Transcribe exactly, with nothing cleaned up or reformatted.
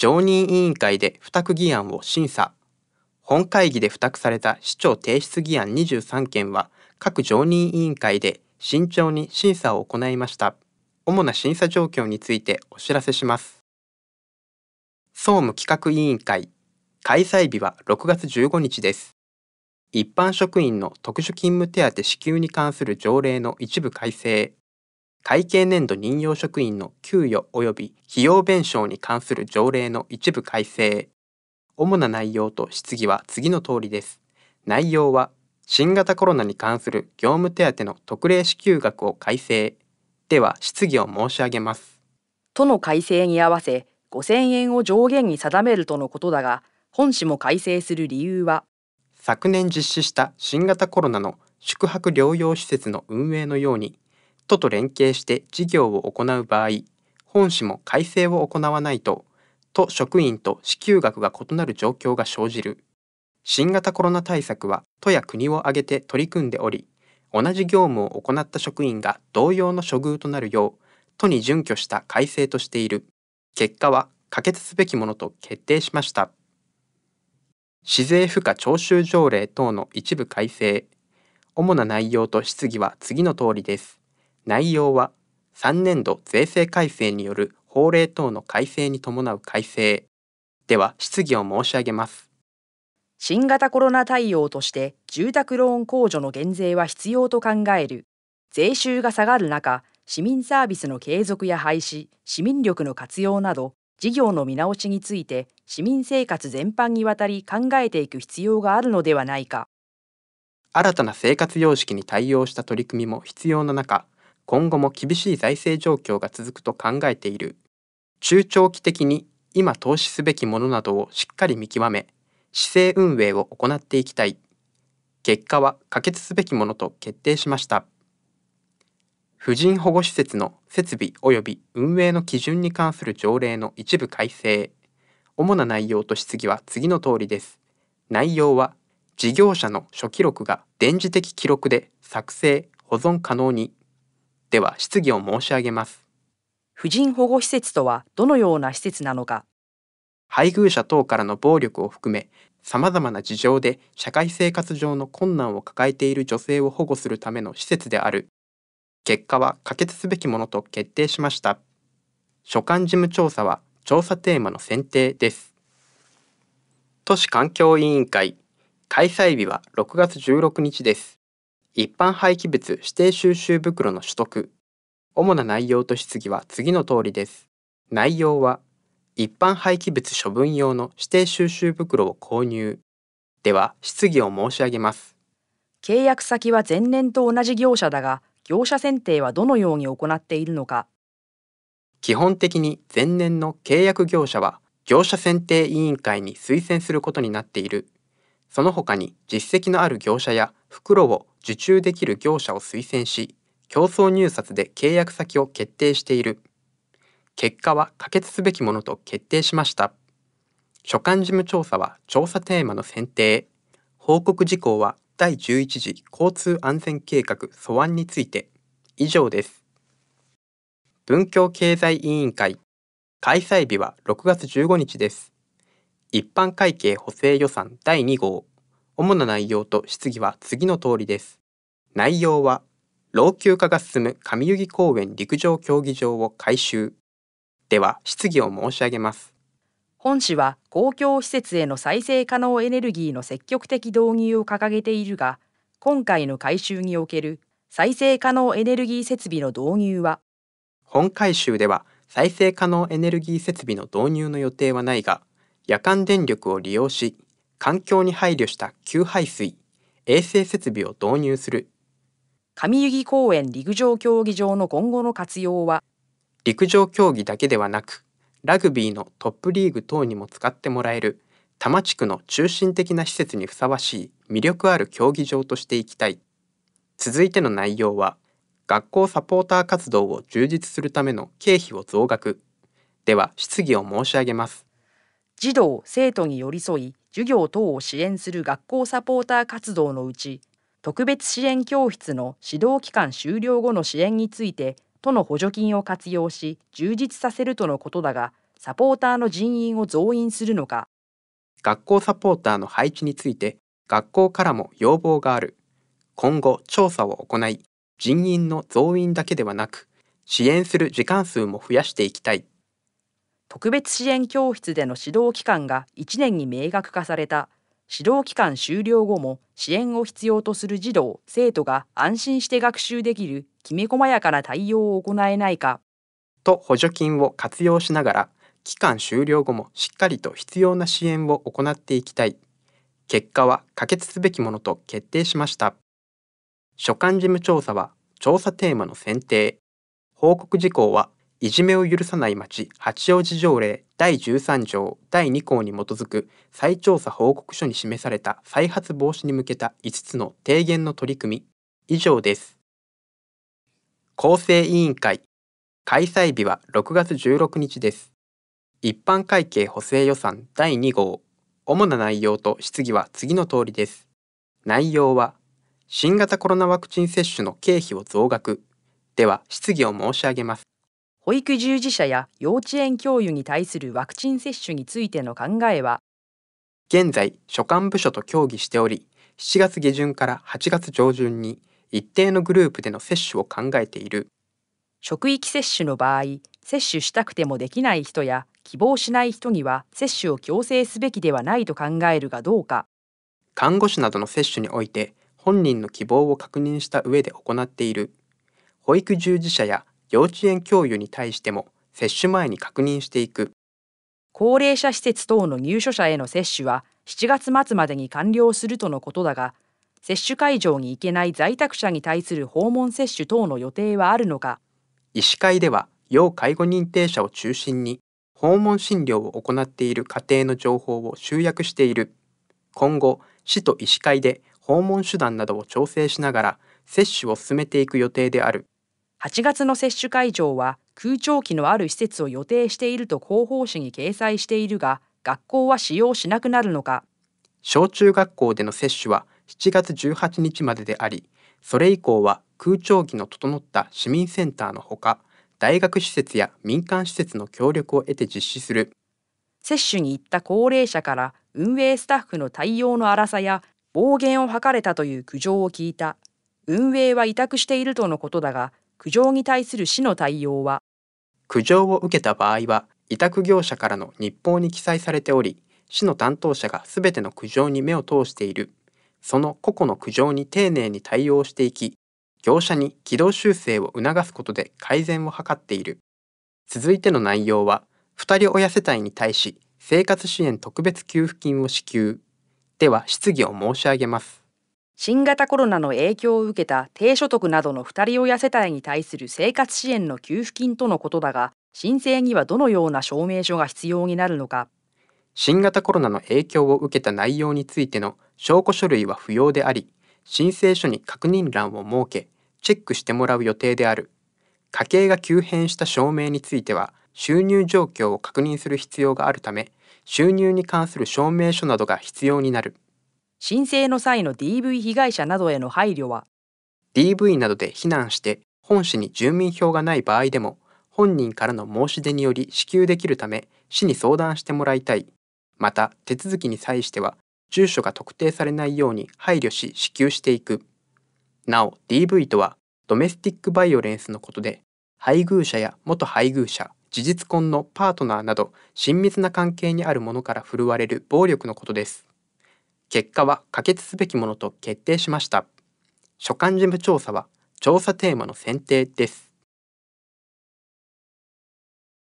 常任委員会で付託議案を審査。本会議で付託された市長提出議案にじゅうさんけんは各常任委員会で慎重に審査を行いました。主な審査状況についてお知らせします。総務企画委員会、開催日はろくがつじゅうごにちです。一般職員の特殊勤務手当支給に関する条例の一部改正、会計年度任用職員の給与及び費用弁償に関する条例の一部改正。主な内容と質疑は次の通りです。内容は、新型コロナに関する業務手当の特例支給額を改正。では、質疑を申し上げます。 都の改正に合わせごせんえんを上限に定めるとのことだが、本市も改正する理由は、 昨年実施した新型コロナの宿泊療養施設の運営のように、都と連携して事業を行う場合、本市も改正を行わないと、都職員と支給額が異なる状況が生じる。新型コロナ対策は都や国を挙げて取り組んでおり、同じ業務を行った職員が同様の処遇となるよう、都に準拠した改正としている。結果は可決すべきものと決定しました。市税賦課徴収条例等の一部改正。主な内容と質疑は次の通りです。内容は、さんねんど税制改正による法令等の改正に伴う改正。では、質疑を申し上げます。 新型コロナ対応として住宅ローン控除の減税は必要と考える。税収が下がる中、市民サービスの継続や廃止、市民力の活用など、事業の見直しについて市民生活全般にわたり考えていく必要があるのではないか。 新たな生活様式に対応した取り組みも必要な中、今後も厳しい財政状況が続くと考えている。中長期的に今投資すべきものなどをしっかり見極め、市政運営を行っていきたい。結果は可決すべきものと決定しました。婦人保護施設の設備及び運営の基準に関する条例の一部改正。主な内容と質疑は次の通りです。内容は、事業者の諸記録が電磁的記録で作成・保存可能に。では、質疑を申し上げます。 婦人保護施設とはどのような施設なのか。 配偶者等からの暴力を含め、様々な事情で社会生活上の困難を抱えている女性を保護するための施設である。結果は可決すべきものと決定しました。所管事務調査は調査テーマの選定です。都市環境委員会、開催日はろくがつじゅうろくにちです。一般廃棄物指定収集袋の取得。主な内容と質疑は次の通りです。内容は、一般廃棄物処分用の指定収集袋を購入。では、質疑を申し上げます。 契約先は前年と同じ業者だが、業者選定はどのように行っているのか。 基本的に前年の契約業者は業者選定委員会に推薦することになっている。その他に実績のある業者や袋を受注できる業者を推薦し、競争入札で契約先を決定している。結果は可決すべきものと決定しました。所管事務調査は調査テーマの選定。報告事項はだいじゅういち次交通安全計画素案について。以上です。文教経済委員会、開催日はろくがつじゅうごにちです。一般会計補正予算だいに号。主な内容と質疑は次の通りです。内容は、老朽化が進む上湯木公園陸上競技場を改修。では、質疑を申し上げます。 本市は公共施設への再生可能エネルギーの積極的導入を掲げているが、今回の改修における再生可能エネルギー設備の導入は、 本改修では再生可能エネルギー設備の導入の予定はないが、夜間電力を利用し、環境に配慮した給排水、衛生設備を導入する。 上湯木公園陸上競技場の今後の活用は、 陸上競技だけではなく、ラグビーのトップリーグ等にも使ってもらえる多摩地区の中心的な施設にふさわしい魅力ある競技場としていきたい。続いての内容は、学校サポーター活動を充実するための経費を増額。では、質疑を申し上げます。 児童・生徒に寄り添い、授業等を支援する学校サポーター活動のうち、特別支援教室の指導期間終了後の支援について、都の補助金を活用し、充実させるとのことだが、 サポーターの人員を増員するのか。 学校サポーターの配置について学校からも要望がある。今後調査を行い、人員の増員だけではなく、支援する時間数も増やしていきたい。 特別支援教室での指導期間がいちねんに明確化された。指導期間終了後も支援を必要とする児童・生徒が安心して学習できるきめ細やかな対応を行えないか。 と補助金を活用しながら、期間終了後もしっかりと必要な支援を行っていきたい。結果は可決すべきものと決定しました。所管事務調査は調査テーマの選定。報告事項はいじめを許さない町八王子条例だいじゅうさん条だいに項に基づく再調査報告書に示された再発防止に向けたいつつの提言の取り組み。以上です。構成委員会。開催日はろくがつじゅうろくにちです。一般会計補正予算だいに号。主な内容と質疑は次の通りです。内容は、新型コロナワクチン接種の経費を増額。では、質疑を申し上げます。 保育従事者や幼稚園教諭に対するワクチン接種についての考えは。 現在、所管部署と協議しており、しちがつ下旬からはちがつ上旬に一定のグループでの接種を考えている。 職域接種の場合、接種したくてもできない人や希望しない人には接種を強制すべきではないと考えるがどうか。 看護師などの接種において、本人の希望を確認した上で行っている。保育従事者や幼稚園教諭に対しても接種前に確認していく。 高齢者施設等の入所者への接種はしちがつ末までに完了するとのことだが、接種会場に行けない在宅者に対する訪問接種等の予定はあるのか。 医師会では要介護認定者を中心に訪問診療を行っている家庭の情報を集約している。今後、市と医師会で訪問手段などを調整しながら接種を進めていく予定である。 はちがつの接種会場は空調機のある施設を予定していると広報誌に掲載しているが、学校は使用しなくなるのか。 小中学校での接種はしちがつじゅうはちにちまでであり、それ以降は空調機の整った市民センターのほか、大学施設や民間施設の協力を得て実施する。 接種に行った高齢者から運営スタッフの対応の荒さや暴言を吐かれたという苦情を聞いた。運営は委託しているとのことだが、苦情に対する市の対応は。 苦情を受けた場合は委託業者からの日報に記載されており、市の担当者がすべての苦情に目を通している。その個々の苦情に丁寧に対応していき、業者に軌道修正を促すことで改善を図っている。続いての内容は、ふたり親世帯に対し生活支援特別給付金を支給。では、質疑を申し上げます。 新型コロナの影響を受けた低所得などのふたり親世帯に対する生活支援の給付金とのことだが、申請にはどのような証明書が必要になるのか。 新型コロナの影響を受けた内容についての証拠書類は不要であり、申請書に確認欄を設け、チェックしてもらう予定である。家計が急変した証明については、収入状況を確認する必要があるため、収入に関する証明書などが必要になる。 申請の際の ディーブイ 被害者などへの配慮は。 ディーブイ などで避難して本市に住民票がない場合でも、本人からの申し出により支給できるため、市に相談してもらいたい。また、手続きに際しては、住所が特定されないように配慮し支給していく。なお、ディーブイ とは、ドメスティックバイオレンスのことで、配偶者や元配偶者、事実婚のパートナーなど、親密な関係にあるものから振るわれる暴力のことです。結果は可決すべきものと決定しました。所管事務調査は調査テーマの選定です。